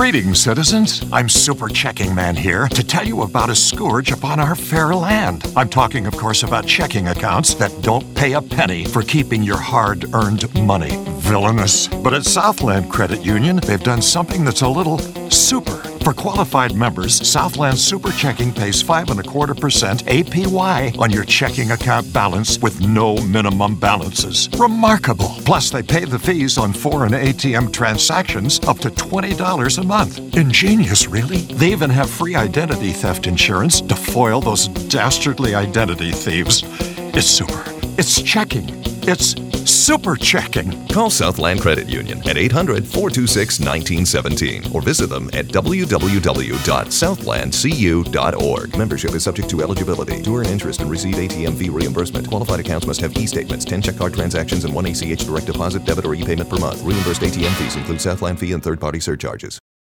Greetings, citizens. I'm Super Checking Man here to tell you about a scourge upon our fair land. I'm talking, of course, about checking accounts that don't pay a penny for keeping your hard-earned money. Villainous. But at Southland Credit Union, they've done something that's a little super. For qualified members, Southland Super Checking pays 5.25% APY on your checking account balance with no minimum balances. Remarkable. Plus, they pay the fees on foreign ATM transactions up to $20 a month. Ingenious, really. They even have free identity theft insurance to foil those dastardly identity thieves. It's super. It's checking. It's super checking. Call Southland Credit Union at 800-426-1917 or visit them at www.southlandcu.org. Membership is subject to eligibility. To earn interest and receive ATM fee reimbursement, qualified accounts must have e-statements, 10 check card transactions, and 1 ACH direct deposit, debit, or e-payment per month. Reimbursed ATM fees include Southland fee and third-party surcharges.